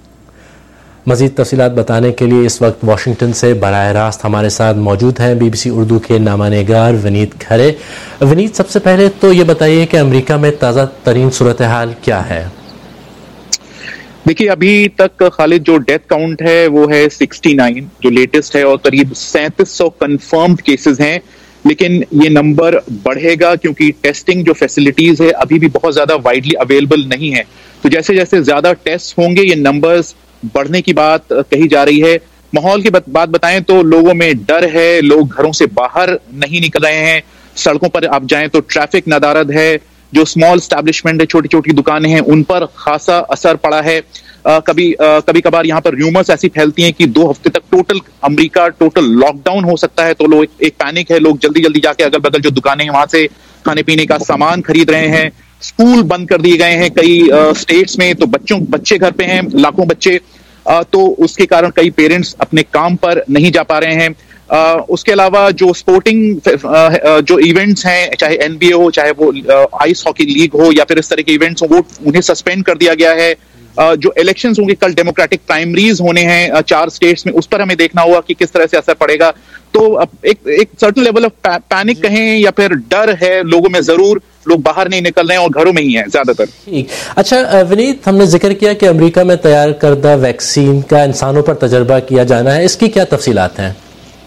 मजीद तफसीलात बताने के लिए इस वक्त वाशिंगटन से बराह रास्त हमारे साथ मौजूद हैं BBC उर्दू के नामानिगार विनीत खरे। विनीत, सबसे पहले तो ये बताइए कि अमेरिका में ताज़ा तरीन सूरत हाल क्या है? देखिए, अभी तक खालिद जो डेथ काउंट है वो है 69 जो लेटेस्ट है, और करीब 3700 कंफर्म्ड केसेस हैं। लेकिन ये नंबर बढ़ेगा क्योंकि टेस्टिंग जो फैसिलिटीज है अभी भी बहुत ज्यादा वाइडली अवेलेबल नहीं है। तो जैसे जैसे ज्यादा टेस्ट होंगे ये नंबर्स बढ़ने की बात कही जा रही है। माहौल की बात बताएं तो लोगों में डर है, लोग घरों से बाहर नहीं निकल रहे हैं। सड़कों पर आप जाएं तो ट्रैफिक नदारद है। जो स्मॉल एस्टैब्लिशमेंट है, छोटी छोटी दुकानें हैं, उन पर खासा असर पड़ा है। कभी कभार यहाँ पर र्यूमर्स ऐसी फैलती हैं कि 2 हफ्ते तक अमेरिका टोटल लॉकडाउन हो सकता है। तो लोग एक पैनिक है, लोग जल्दी जल्दी जाके अगल बगल जो दुकानें हैं वहां से खाने पीने का सामान खरीद रहे हैं। स्कूल बंद कर दिए गए हैं कई स्टेट्स में, तो बच्चे घर पे हैं, लाखों बच्चे। तो उसके कारण कई पेरेंट्स अपने काम पर नहीं जा पा रहे हैं। उसके अलावा जो स्पोर्टिंग जो इवेंट्स हैं, चाहे NBA हो, चाहे वो आइस हॉकी लीग हो या फिर इस तरह के इवेंट्स हो, वो उन्हें सस्पेंड कर दिया गया है। जो इलेक्शंस होंगे, कल डेमोक्रेटिक प्राइमरीज होने हैं 4 स्टेट्स में, उस पर हमें देखना होगा कि किस तरह से असर पड़ेगा। तो एक सर्टेन लेवल ऑफ पैनिक कहें या फिर डर है लोगों में, जरूर लोग बाहर नहीं निकल रहे हैं और घरों में ही हैं ज्यादातर। ठीक, अच्छा विनीत, हमने जिक्र किया कि अमेरिका में तैयार करदा वैक्सीन का इंसानों पर तजर्बा किया जाना है, इसकी क्या तफसीलात हैं?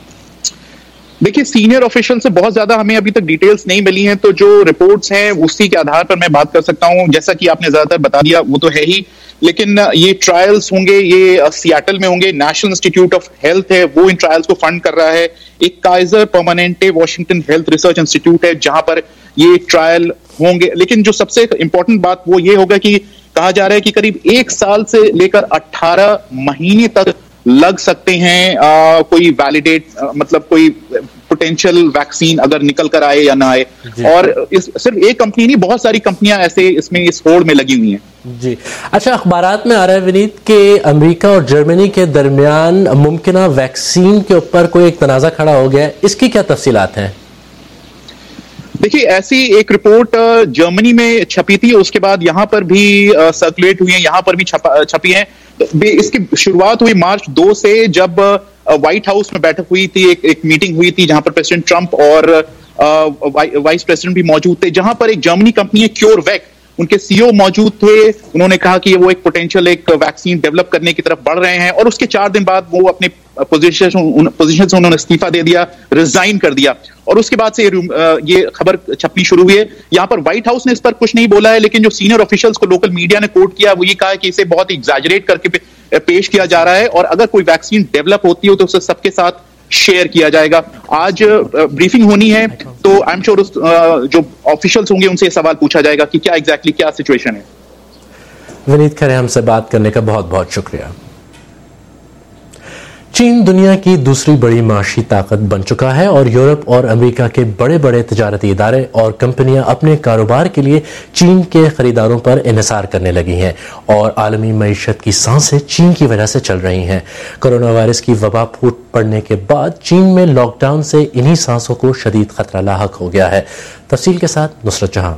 देखिए, सीनियर ऑफिशियल से बहुत ज्यादा हमें अभी तक डिटेल्स नहीं मिली हैं, तो जो रिपोर्ट्स हैं उसी के आधार पर मैं बात कर सकता हूं। जैसा कि आपने ज्यादातर बता दिया वो तो है ही लेकिन ये ट्रायल्स होंगे, ये सियाटल में होंगे, नेशनल इंस्टीट्यूट ऑफ हेल्थ है वो इन ट्रायल्स को फंड कर रहा है, एक Kaiser Permanente Washington Health Research Institute है जहां पर ये ट्रायल होंगे। लेकिन जो सबसे इंपॉर्टेंट बात वो ये होगा कि कहा जा रहा है कि करीब 1 साल से लेकर 18 महीने तक लग सकते हैं कोई वैलिडेट मतलब कोई पोटेंशियल वैक्सीन अगर निकल कर आए या ना आए। और सिर्फ एक कंपनी नहीं, बहुत सारी कंपनियां ऐसे इसमें इस होड़ में लगी हुई हैं। जी अच्छा, अखबारात में आ रहा है विनीत कि अमेरिका और जर्मनी के दरमियान मुमकिन वैक्सीन के ऊपर कोई एक तनाजा खड़ा हो गया है, इसकी क्या तफसीलात हैं? देखिए, ऐसी एक रिपोर्ट जर्मनी में छपी थी, उसके बाद यहां पर भी सर्कुलेट हुई है, यहां पर भी छपी है। इसकी शुरुआत हुई मार्च 2 से, जब व्हाइट हाउस में बैठक हुई थी, एक मीटिंग हुई थी जहां पर प्रेसिडेंट ट्रंप और वाइस प्रेसिडेंट भी मौजूद थे, जहां पर एक जर्मनी कंपनी है क्योरवैक, उनके सीईओ मौजूद थे। उन्होंने कहा कि वो एक पोटेंशियल एक वैक्सीन डेवलप करने की तरफ बढ़ रहे हैं, और उसके 4 दिन बाद वो अपने पोजीशन से उन्होंने इस्तीफा दे दिया, रिजाइन कर दिया, और उसके बाद से ये खबर छपनी शुरू हुई है। यहाँ पर व्हाइट हाउस ने इस पर कुछ नहीं बोला है, लेकिन जो सीनियर ऑफिशियल्स को लोकल मीडिया ने कोट किया वो ये कहा है कि इसे बहुत एग्जैजरेट करके पेश किया जा रहा है, और अगर कोई वैक्सीन डेवलप होती हो तो उसे सबके साथ शेयर किया जाएगा। आज ब्रीफिंग होनी है, तो आई एम श्योर जो ऑफिशियल्स होंगे उनसे सवाल पूछा जाएगा कि क्या एग्जैक्टली क्या सिचुएशन है। विनीत खरे, हमसे बात करने का बहुत बहुत शुक्रिया। चीन दुनिया की दूसरी बड़ी माशी ताकत बन चुका है और यूरोप और अमेरिका के बड़े बड़े तिजारती इदारे और कंपनियां अपने कारोबार के लिए चीन के खरीदारों पर इन्हिसार करने लगी हैं और आलमी मईशत की सांसें चीन की वजह से चल रही हैं। कोरोना वायरस की वबा फूट पड़ने के बाद चीन में लॉकडाउन से इन्हीं सांसों को शदीद खतरा लाहक हो गया है। तफसील के साथ नुसरत जहां।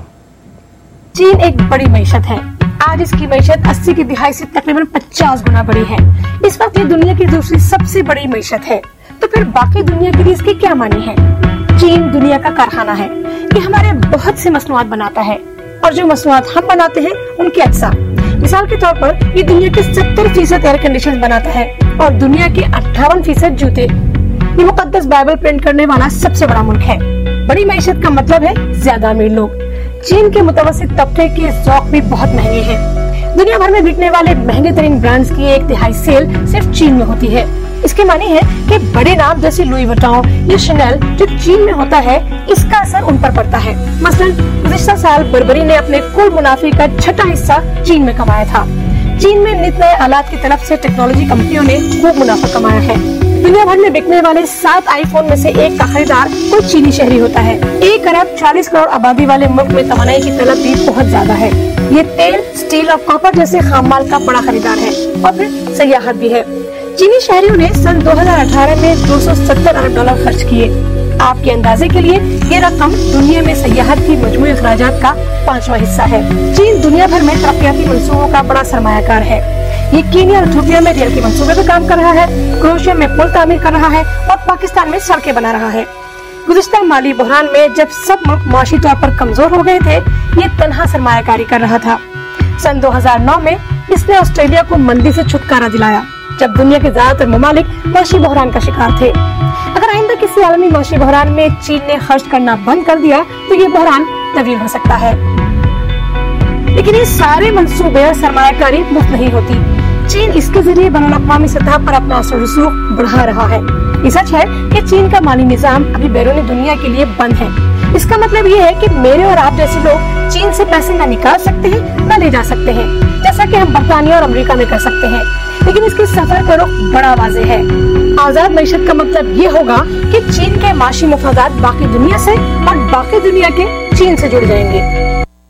चीन एक बड़ी मईशत है। आज इसकी मईशत 80 की दिहाई से तकरीबन 50 गुना बड़ी है। इस वक्त ये दुनिया की दूसरी सबसे बड़ी मईशत है। तो फिर बाकी दुनिया के लिए इसकी क्या मानी है? चीन दुनिया का कारखाना है। ये हमारे बहुत से मसनूआत बनाता है और जो मसनूआत हम बनाते हैं उनके अज्जा। मिसाल के तौर पर ये दुनिया के 70% एयर कंडीशन बनाता है और दुनिया के 58% जूते। ये मुकद्दस बाइबल प्रिंट करने वाला सबसे बड़ा मुल्क है। बड़ी मईशत का मतलब है ज्यादा अमीर लोग। चीन के मुतवस्सित तबके के ज़ौक़ भी बहुत महंगे हैं। दुनिया भर में बिकने वाले महंगे तरीन ब्रांड्स की 1/3 सेल सिर्फ चीन में होती है। इसके मानी है कि बड़े नाम जैसे लुई वुइटन या शनेल जो चीन में होता है, इसका असर उन पर पड़ता है। मसलन गुज़िश्ता साल बर्बरी ने अपने कुल मुनाफे का 6वां हिस्सा चीन में कमाया था। चीन में नित नए आलात की तरफ से टेक्नोलॉजी कंपनियों ने खूब मुनाफा कमाया है। दुनिया भर में बिकने वाले 7 आईफोन में से 1 का खरीदार कोई चीनी शहरी होता है। 1 अरब 40 करोड़ आबादी वाले मुल्क में तवानाई की तलब भी बहुत ज्यादा है। ये तेल, स्टील और कॉपर जैसे खाम माल का बड़ा खरीदार है और फिर सयाहत भी है। चीनी शहरियों ने सन 2018 में 270 अरब डॉलर खर्च किए। आपके अंदाजे के लिए ये रकम दुनिया में सयाहत की मजमूई अखराजात का 5वां हिस्सा है। चीन दुनिया भर में तरक्याती मंसूबों का बड़ा सरमायाकार है। ये कीनिया और इथियोपिया में रेल के मंसूबे पर काम कर रहा है, क्रोएशिया में पुल तामीर कर रहा है और पाकिस्तान में सड़कें बना रहा है। गुज़िश्ता माली बहरान में जब सब मुल्क माशी तौर पर कमजोर हो गए थे, ये तन्हा सरमायाकारी कर रहा था। सन 2009 में इसने ऑस्ट्रेलिया को मंदी से छुटकारा दिलाया, जब दुनिया के ज्यादातर ममालिक माशी बहरान का शिकार थे। अगर आइंदा किसी आलमी माशी बहरान में चीन ने खर्च करना बंद कर दिया तो ये बहरान तवील हो सकता है। लेकिन ये सारे मंसूबे और सरमायाकारी मुफ्त नहीं होती। चीन इसके जरिए बैनुल-अक़वामी सतह पर अपना असर रसूख बढ़ा रहा है। ये सच है कि चीन का माली निजाम अभी बैरूनी दुनिया के लिए बंद है। इसका मतलब ये है कि मेरे और आप जैसे लोग चीन से पैसे न निकाल सकते हैं न ले जा सकते हैं, जैसा कि हम बरतानिया और अमेरिका में कर सकते हैं। लेकिन इसके सफर का रुख बड़ा वाज़ेह है। आजाद मईशत का मतलब ये होगा कि चीन के माशी मुफादात बाकी दुनिया से और बाकी दुनिया के चीन से जुड़ जाएंगे।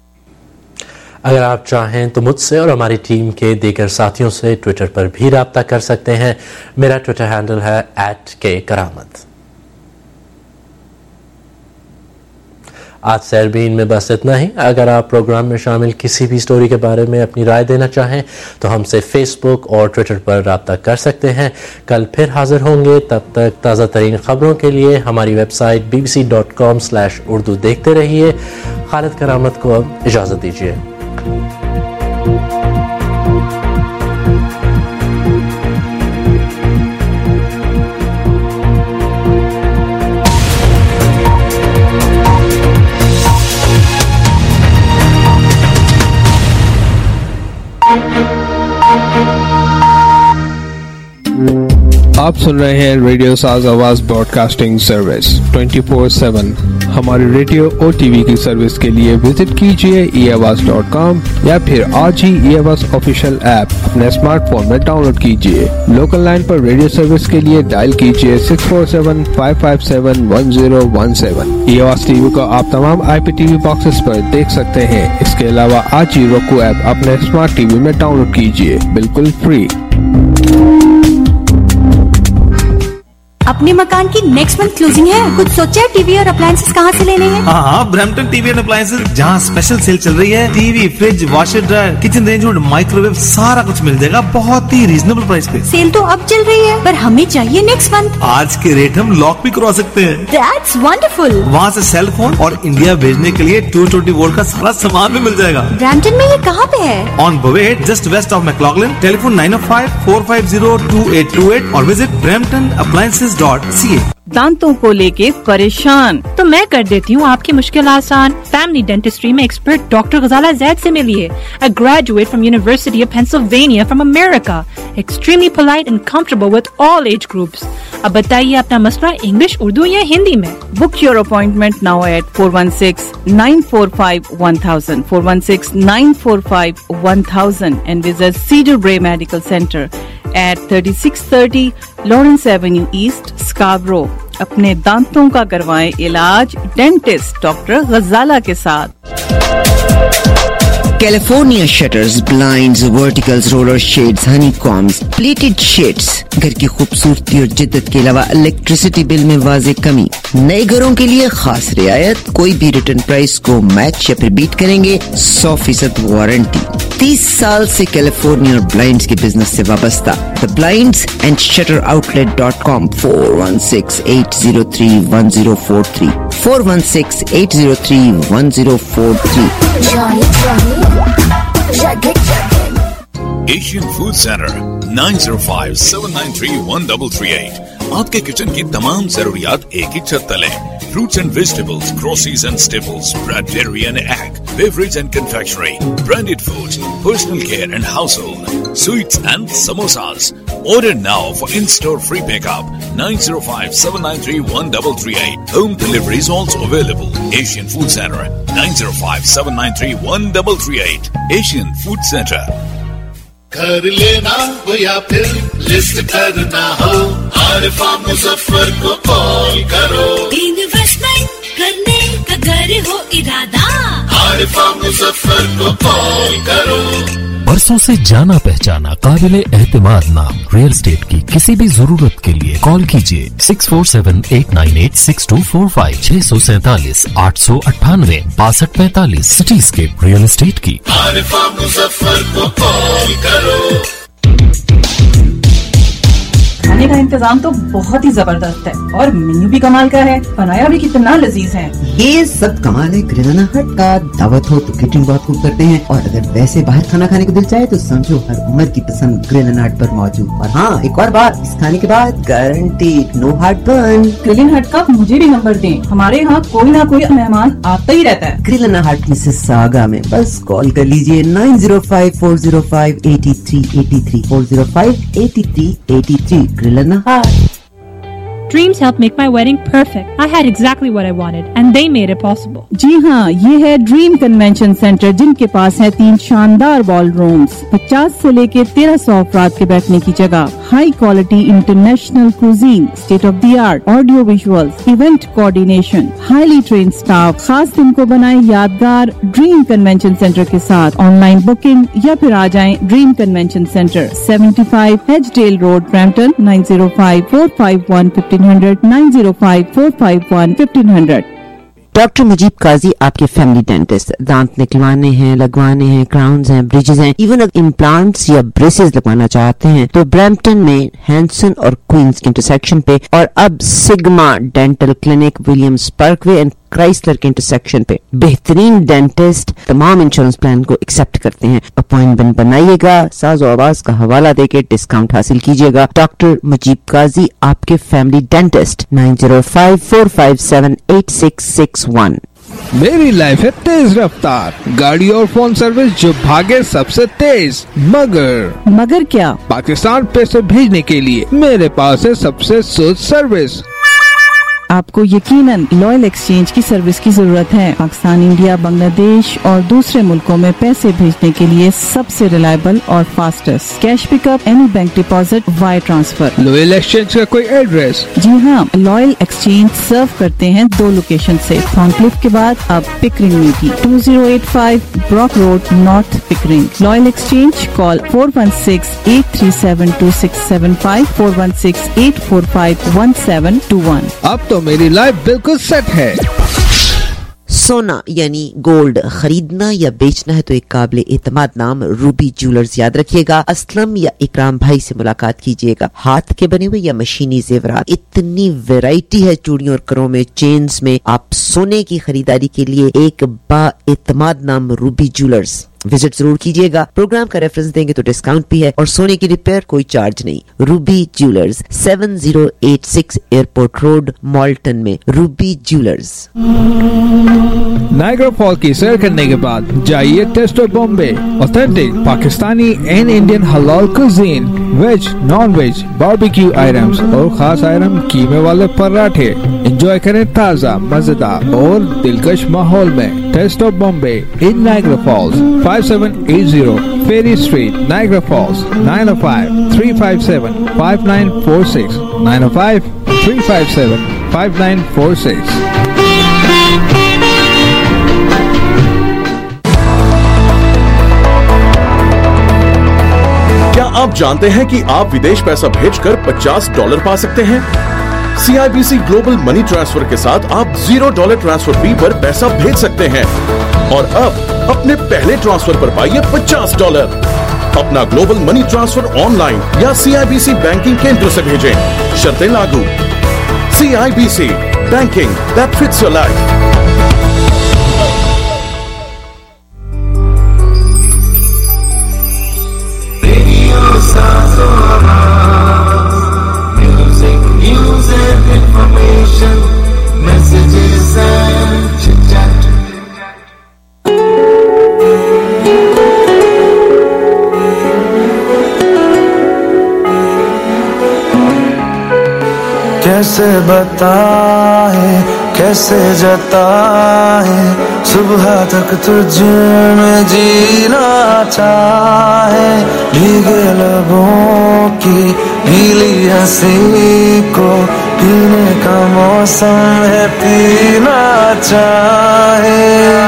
अगर आप चाहें तो मुझसे और हमारी टीम के दीगर साथियों से ट्विटर पर भी राब्ता कर सकते हैं। मेरा ट्विटर हैंडल है @KKaramat। आज सैरबीन में बस इतना ही। अगर आप प्रोग्राम में शामिल किसी भी स्टोरी के बारे में अपनी राय देना चाहें तो हमसे फेसबुक और ट्विटर पर राब्ता कर सकते हैं। कल फिर हाजिर होंगे, तब तक ताज़ा तरीन खबरों के लिए हमारी वेबसाइट bbc.com/urdu देखते रहिए। खालिद करामत को अब इजाज़त दीजिए। Thank you. आप सुन रहे हैं रेडियो साज आवाज ब्रॉडकास्टिंग सर्विस 24/7। हमारे रेडियो और टीवी की सर्विस के लिए विजिट कीजिए eavaz.com या फिर आज ही eavaz ऑफिशियल ऐप अपने स्मार्टफोन में डाउनलोड कीजिए। लोकल लाइन पर रेडियो सर्विस के लिए डायल कीजिए 647-557-1017। eavaz टीवी को आप तमाम IPTV बॉक्सेस पर देख सकते हैं। इसके अलावा आज ही roku ऐप अपने स्मार्ट टीवी में डाउनलोड कीजिए, बिल्कुल फ्री। अपने मकान की नेक्स्ट मंथ क्लोजिंग है, कुछ सोचा है? टीवी और अप्लायंसेस कहाँ से लेने हैं? हाँ, ब्रैम्पटन टीवी एंड अप्लायंसेस, जहाँ स्पेशल सेल चल रही है। TV, fridge, washer dryer, kitchen range hood, microwave, सारा कुछ मिल जाएगा बहुत ही रीजनेबल प्राइस पे। सेल तो अब चल रही है, पर हमें चाहिए नेक्स्ट मंथ। आज के रेट हम लॉक भी करवा सकते हैं। That's wonderful। वहाँ से सेल फोन और इंडिया भेजने के लिए 220 वोल्ट का सारा सामान भी मिल जाएगा। ब्रैम्पटन में ये कहाँ पे है? On Bovaird, just west of McLaughlin. Telephone 905-450-2828 और विजिट bramptonappliances.ca। दांतों को लेके परेशान? तो मैं कर देती हूँ आपकी मुश्किल आसान। फैमिली डेंटिस्ट्री में एक्सपर्ट डॉक्टर गजाला जैद से मिलिए। A graduate from University of Pennsylvania from America, extremely polite and comfortable with all age groups. अब बताइए अपना मसला इंग्लिश, उर्दू या हिंदी में? Book your appointment now at 416-945-1000 416-945-1000 and visit Cedar Brae Medical Center at 3630 Lawrence Avenue East, Scarborough। अपने दांतों का करवाएं इलाज डेंटिस्ट डॉक्टर गजाला के साथ। California shutters, blinds, verticals, roller shades, honeycombs, pleated shades. घर की खूबसूरती और जिद्दत के अलावा इलेक्ट्रिसिटी बिल में वाज़े कमी। नए घरों के लिए खास रियायत, कोई भी रिटर्न प्राइस को मैच या फिर बीट करेंगे। 100% वारंटी। 30 साल से कैलिफोर्निया और ब्लाइंड्स के बिजनेस से वाबस्ता। The blinds and shutter outlet dot com 416-803-1043 416-803-1043। Asian food centre 905-793-1338। आपके किचन की तमाम जरूरियात एक ही छत तले। Fruits and vegetables, groceries and staples, bread, dairy and egg, beverage and confectionery, branded foods, personal care and household, sweets and samosas. Order now for in-store free pickup. 905-793-1338. Home delivery is also available. Asian Food Center 905-793-1338. Asian Food Center. घर लेना हो या फिर list करना हो, आरिफा मुजफ्फर को call करो। Investment करने का घर हो इरादा, आरिफा मुजफ्फर को कॉल करो। बरसों से जाना पहचाना काबिले एहतिमाद नाम रियल एस्टेट की किसी भी जरूरत के लिए कॉल कीजिए 647-898-6245 647-898-6245 सिटीस्केप रियल एस्टेट की। आरिफा मुजफ्फर को कॉल करो। खाने का इंतजाम तो बहुत ही जबरदस्त है और मेन्यू भी कमाल का है, बनाया भी कितना लजीज है। ये सब कमाल है ग्रिलाना हट का। दावत हो तो केटरिंग बहुत खूब करते हैं, और अगर वैसे बाहर खाना खाने को दिल चाहे तो समझो हर उम्र की पसंद ग्रिलाना हट पर मौजूद। और हाँ, एक और बात, इस खाने के बाद guarantee no heartburn. Grillana Hut का मुझे भी नंबर दें, हमारे यहाँ कोई ना कोई मेहमान आता ही रहता है। ग्रिलाना हट मिसिसागा में बस कॉल कर लीजिए 905-405-8383 405-8383 ग्रिलाना हट। Dreams helped make my wedding perfect. I had exactly what I wanted and they made it possible. जी हाँ, ये है ड्रीम कन्वेंशन सेंटर, जिनके पास है 3 शानदार बॉल रूम्स, 50 से लेके 1300 अफराद के बैठने की जगह, high quality international cuisine, state of the art audio visuals, event coordination, highly train staff. खास दिन को बनाए यादगार ड्रीम कन्वेंशन सेंटर के साथ। ऑनलाइन बुकिंग या फिर आ जाएं Dream Convention Centre, 75 Edgedale road, Brampton 905-451-1500 905-451-1500। Doctor Mujeeb Qazi आपके फैमिली डेंटिस्ट। दांत निकलवाने हैं, लगवाने हैं, क्राउन्स हैं, ब्रिजेस हैं, इवन अगर इम्प्लांट्स या ब्रेसेस लगवाना चाहते हैं तो ब्रैम्पटन में हैंसन और क्वींस के इंटरसेक्शन पे, और अब Sigma Dental Clinic Williams Parkway and Chrysler के इंटरसेक्शन पे बेहतरीन डेंटिस्ट तमाम इंश्योरेंस प्लान को एक्सेप्ट करते हैं। अपॉइंटमेंट बनाइएगा, साज़ो आवाज का हवाला देके डिस्काउंट हासिल कीजिएगा। डॉक्टर मुजीब काजी आपके फैमिली डेंटिस्ट 905-457-8661 मेरी लाइफ है तेज रफ्तार, गाड़ी और फोन सर्विस जो भागे सबसे तेज। मगर क्या? पाकिस्तान पैसे भेजने के लिए मेरे पास है सबसे सुध सर्विस। आपको यकीनन लॉयल एक्सचेंज की सर्विस की जरूरत है। पाकिस्तान, इंडिया, बांग्लादेश और दूसरे मुल्कों में पैसे भेजने के लिए सबसे रिलायबल और fastest. Cash pickup, any bank deposit, wire transfer. Loyal Exchange का कोई एड्रेस? जी हाँ, लॉयल एक्सचेंज सर्व करते हैं 2 लोकेशन से। थॉर्नक्लिफ के बाद अब पिकरिंग में भी। 2085 Brock Road, North Pickering. Loyal Exchange, call 416-837-2675, 416-845-1721। अब तो मेरी लाइफ बिल्कुल सेट है। सोना यानी गोल्ड खरीदना या बेचना है तो एक काबिल एतमाद नाम रूबी ज्वेलर्स याद रखिएगा। असलम या इकराम भाई से मुलाकात कीजिएगा। हाथ के बने हुए या मशीनी जेवरात, इतनी वैरायटी है चूड़ियों और करों में, चेन्स में। आप सोने की खरीदारी के लिए एक बा एतमाद नाम रूबी ज्वेलर्स विजिट जरूर कीजिएगा। प्रोग्राम का रेफरेंस देंगे तो डिस्काउंट भी है और सोने की रिपेयर कोई चार्ज नहीं। Ruby jewellers, 7086 airport road, Malton में। Ruby jewellers. नायग्रा फॉल की सैर करने के बाद जाइए taste of Bombay. Authentic Pakistani and Indian हलाल cuisine, veg, non veg, barbecue items और खास आइटम कीमे वाले पराठे एंजॉय करें ताजा, मजेदार और दिलकश माहौल में। Taste of Bombay in Niagara Falls, 5780 Ferry Street, Niagara Falls, 905-357-5946, 905-357-5946। क्या आप जानते हैं कि आप विदेश पैसा भेजकर $50 पा सकते हैं? CIBC ग्लोबल मनी ट्रांसफर के साथ आप $0 ट्रांसफर फी पर पैसा भेज सकते हैं और अब अपने पहले ट्रांसफर पर पाइए $50। अपना ग्लोबल मनी ट्रांसफर ऑनलाइन या CIBC बैंकिंग केंद्र से भेजें। शर्तें लागू। CIBC banking that fits your life. कैसे बताए, कैसे जताए, सुबह तक तुझ में जीना चाहे। भीगे लबों की गीली हंसी को पीने का मौसम है, पीना चाहे।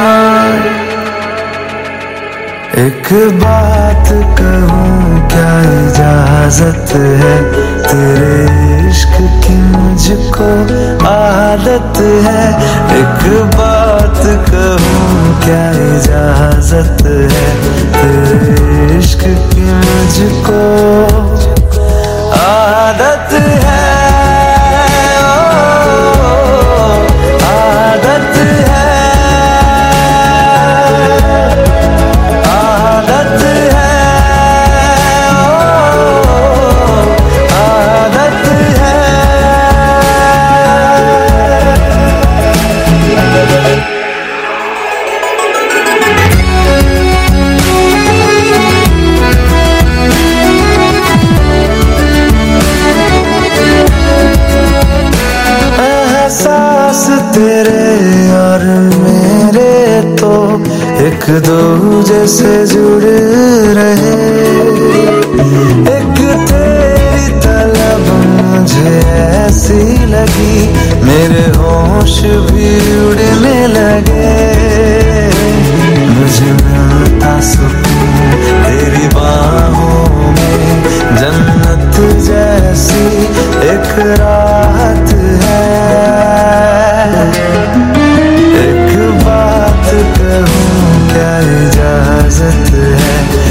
एक बात कहूँ क्या इजाजत है, तेरे इश्क की मुझको आदत है। एक बात कहूँ क्या इजाजत है, तेरे इश्क की मुझको आदत है। तेरे और मेरे तो एक दूजे से जुड़ रहे। एक तेरी तलब मुझे ऐसी लगी, मेरे होश भी उड़ने लगे। मुझे मिलता सुकून तेरी बाहों में, जन्नत जैसी एक राहत है। एक बात कहूँ क्या इजाजत है,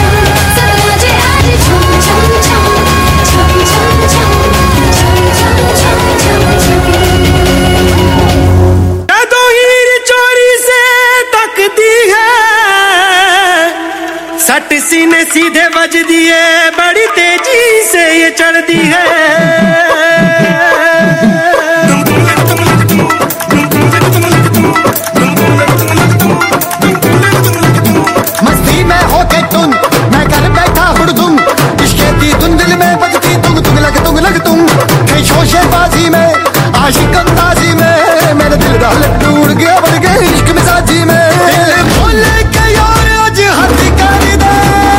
छम छम छम छम छम छम छम छम छम छम छम सीने सीधे बज दिए, बड़ी तेजी से ये चढ़ती है। मस्ती में होके तुम, मैं कर बैठा हुड़दुम, इश्क़ दी धुन दिल में बजती तुम लग तुम, कहीं शोशेबाजी में आशिक अंदाजी में, मेरे दिल दा लड्डू उड़ गया बढ़ गए इश्क मिजाजी में। बोले के यार आज हद कर दे,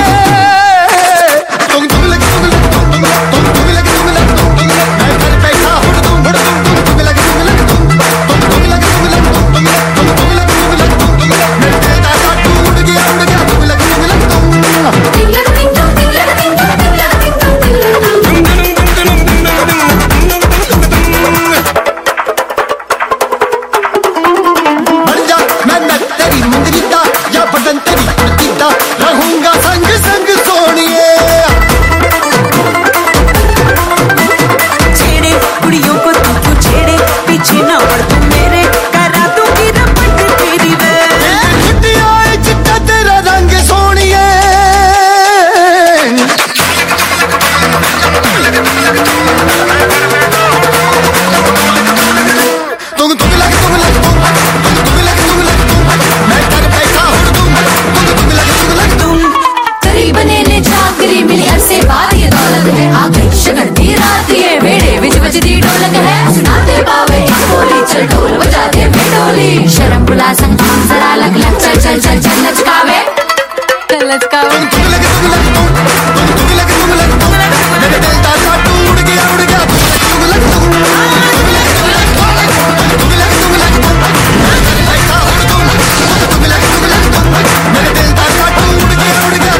तुम लग मैं कर बैठा हुड़दुम तुम लग मेरे दिल दा लड्डू उड़ गया तुम लग रहूंगा संग संग सोनिए। छेड़े कुड़ियों को तू क्यों छेड़े, पीछे ना पड़ तू मेरे, करा दूंगी रपट तेरी वे। चिट्टिया चिट्टा तेरा रंग सोनिए। मैं कर बैठा करीब ने जागरी मिली अरसे बाद ये दौलत है, आ गई शगन दी रात ये वेड़े विच बजदी ढोलक है। सुनाते पावे बोली चल ढोल बजा दे बेडोली, शर्म बुला संग जरा लग लग चल चल चल चल लचकावे लचकावे। मेरे दिल दा लड्डू उड़ गया मेरे दिल दा लड्डू उड़ गया।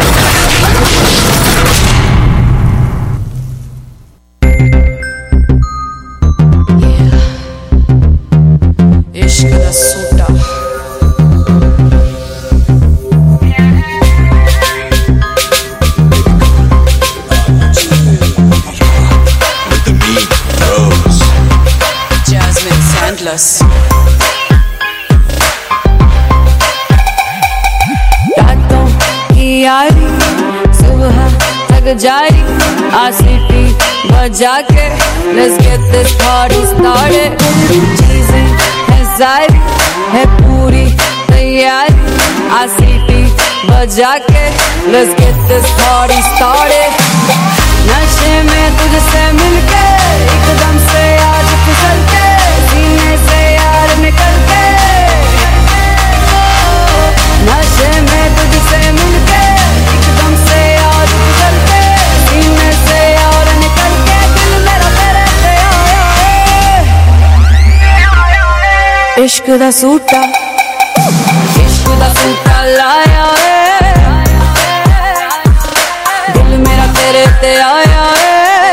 इश्क दा सूटा Jasmine Sandless रातों की यारी सुबह तक जारी, आसीटी बजा के let's get this party started। चीजें है सारी है पूरी तैयारी, आसीटी बजा के let's get this party started। नशे में तुझसे मिलके एकदम से आज फिसल के, सीने से यार निकल के, नशे में तुझसे मिलके एकदम से आज फिसल के, सीने से यार निकल के, दिल मेरा तेरे पे आया है। इश्क दा सूटा लाया है, दिल मेरा तेरे ते आया है।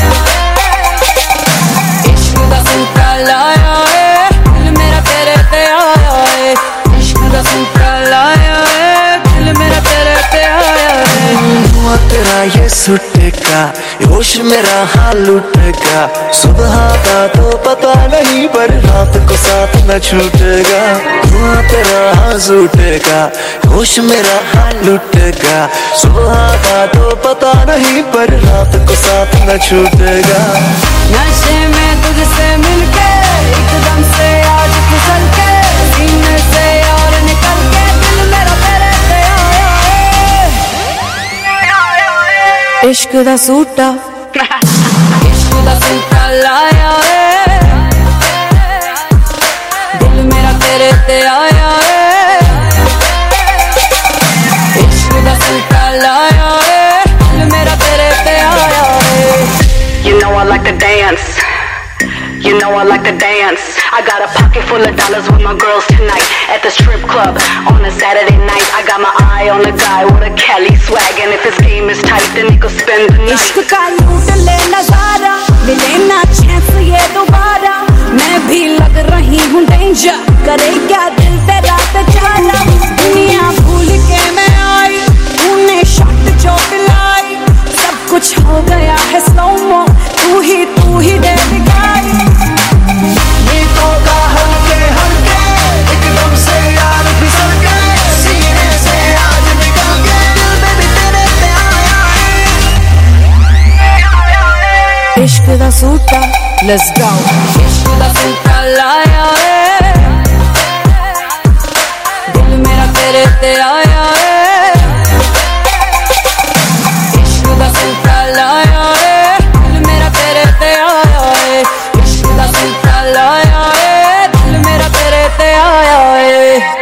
इश्क दा सूटा लाया है, दिल मेरा तेरे ते आया है। इश्क दा सूटा लाया है, दिल मेरा तेरे ते आया है। हुआ तेरा ये सुटेगा, होश मेरा हाल लुटेगा, सुबह का तो पता नहीं पर रात को साथ न छूटेगा। हुआ तेरा हाल लुटेगा, होश मेरा हाल लुटेगा, सुबह का तो पता नहीं पर रात को साथ न छूटेगा। नशे में तुझसे मिलके एकदम से आज फिसल के, सीने से और निकल के, दिल मेरा तेरे पे आया है। इश्क दा सूटा इश्क दा सूटा लाया है, दिल मेरा तेरे ते आया है। इश्क दा सूटा लाया है, दिल मेरा तेरे ते आया है। You know I like to dance. You know I like to dance. I got a pocket full of dollars with my girls tonight at the strip club on a Saturday night. I got my eye on a guy with a Cali swag, and if his game is tight, then he could spend the night. इश्क का लूट ले नजारा, मिले ना chance ये दोबारा, मैं भी लग रही हूँ डेंजर, करे क्या दिल तेरा बेचारा। दुनिया भूल के मैं आई, तूने शॉट जो पिलाई, सब कुछ हो गया है स्लो मो, तू ही डेली गाई। नीतों का हल्के हल्के एकदम से यार फिसल के, सीने से आज निकल के, दिल में भी तेरे इश्क दा सूटा लेट्स गो इश्क दा सूटा लाया है दिल मेरा तेरे ते आया है इश्क दा सूटा लाया है दिल मेरा तेरे ते आया है इश्क दा सूटा लाया है दिल मेरा तेरे ते आया है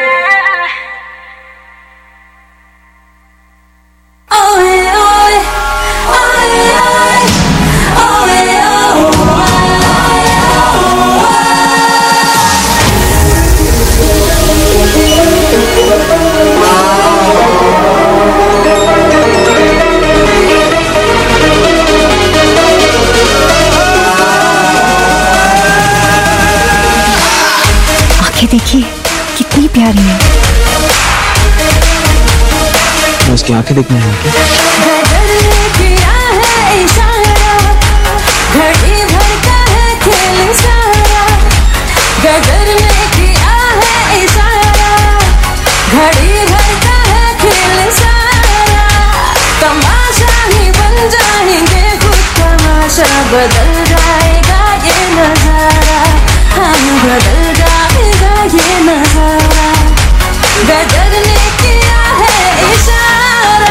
देखिए कितनी प्यारी है। उसकी आंखें देखने हैं घड़ी भर का है खेल सारा गदर ने किया है इशारा घड़ी भर का है खेल सारा तमाशा ही बन जाएंगे खुद तमाशा बदल जाएगा ये नजारा हम बदल जाएगा ये नजारा गदर ने किया है इशारा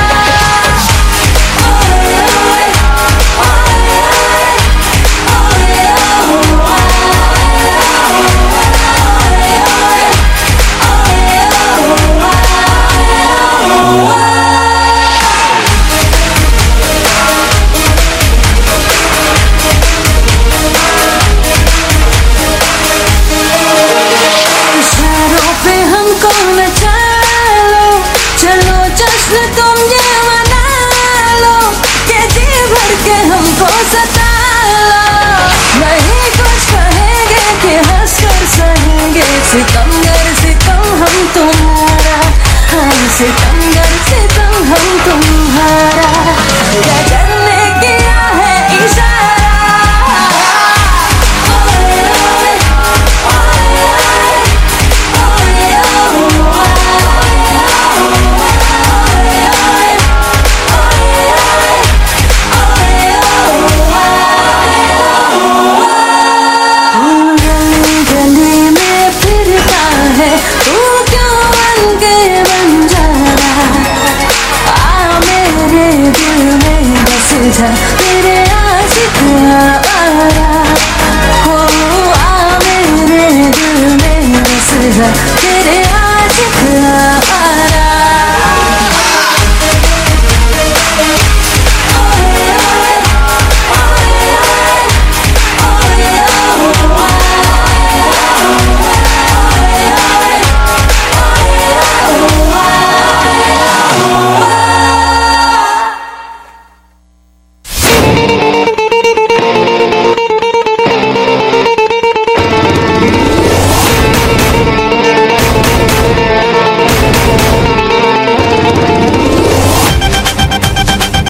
सितमगर सितम हम तुम्हारा हाँ सितमगर सितम हम तुम्हारा गदर ने किया है इशारा